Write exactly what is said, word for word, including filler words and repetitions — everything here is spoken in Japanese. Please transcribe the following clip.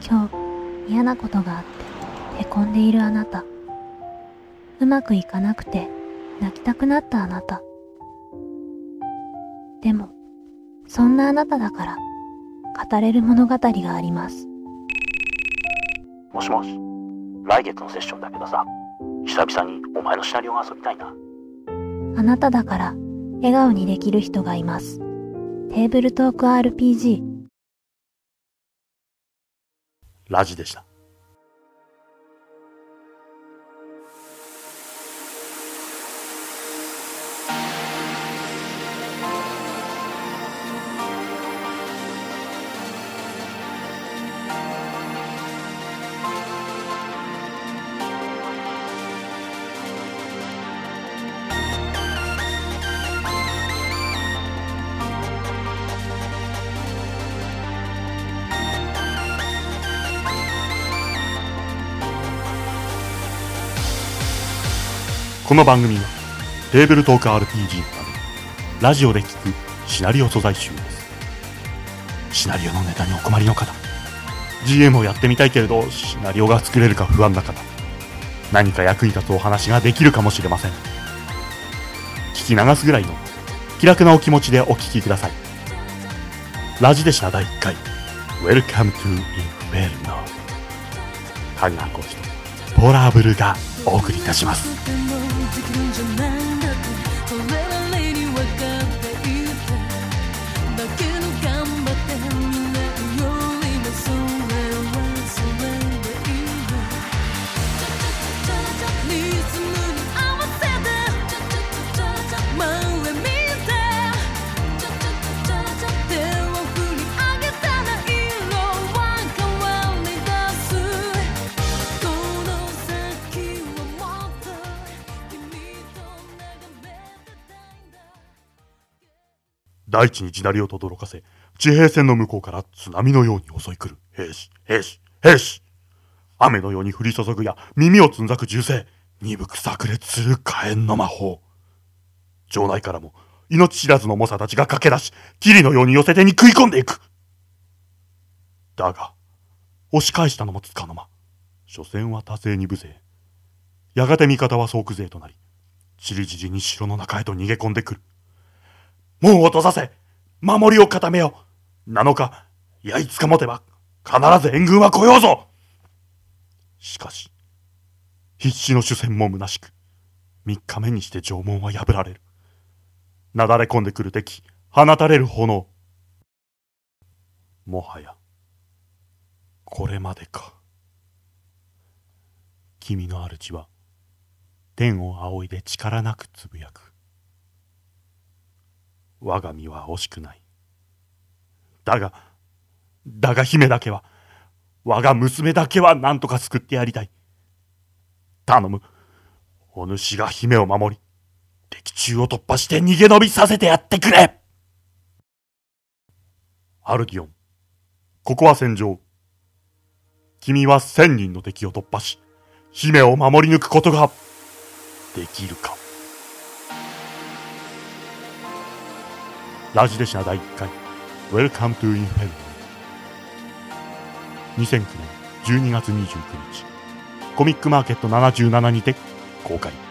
今日嫌なことがあってへこんでいるあなた、うまくいかなくて泣きたくなったあなた。でもそんなあなただから語れる物語があります。 もしもし、来月のセッションだけどさ、久々にお前のシナリオが遊びたいな。 あなただから笑顔にできる人がいます。テーブルトーク アールピージー。 ラジでした。この番組はテーブルトーク アールピージー などラジオで聞くシナリオ素材集です。シナリオのネタにお困りの方、 ジーエム をやってみたいけれどシナリオが作れるか不安な方、何か役に立つお話ができるかもしれません。聞き流すぐらいの気楽なお気持ちでお聞きください。ラジでしただいいっかい Welcome to Inferno。 タガコシとポラブルがお送りいたします。大地に地鳴りを轟かせ、地平線の向こうから津波のように襲い来る兵士、兵士、兵士。雨のように降り注ぐや耳をつんざく銃声、鈍く炸裂する火炎の魔法。城内からも命知らずの猛者たちが駆け出し、霧のように寄せ手に食い込んでいく。だが、押し返したのもつかの間、所詮は多勢に無勢。やがて味方は総崩勢となり、ちりぢりに城の中へと逃げ込んでくる。門を閉ざせ、守りを固めよ。なのか、いやいつかもてば、必ず援軍は来ようぞ。しかし、必死の主戦も虚しく、三日目にして城門は破られる。なだれ込んでくる敵、放たれる炎。もはや、これまでか。君の主は、天を仰いで力なくつぶやく。我が身は惜しくない。だが、だが姫だけは、我が娘だけは何とか救ってやりたい。頼む。お主が姫を守り、敵中を突破して逃げ延びさせてやってくれ。アルディオン、ここは戦場。君は千人の敵を突破し、姫を守り抜くことができるか。ラジデシナだいいっかい Welcome to Inferno。 にせんきゅうねんじゅうにがつにじゅうくにち、コミックマーケットななじゅうななにて公開。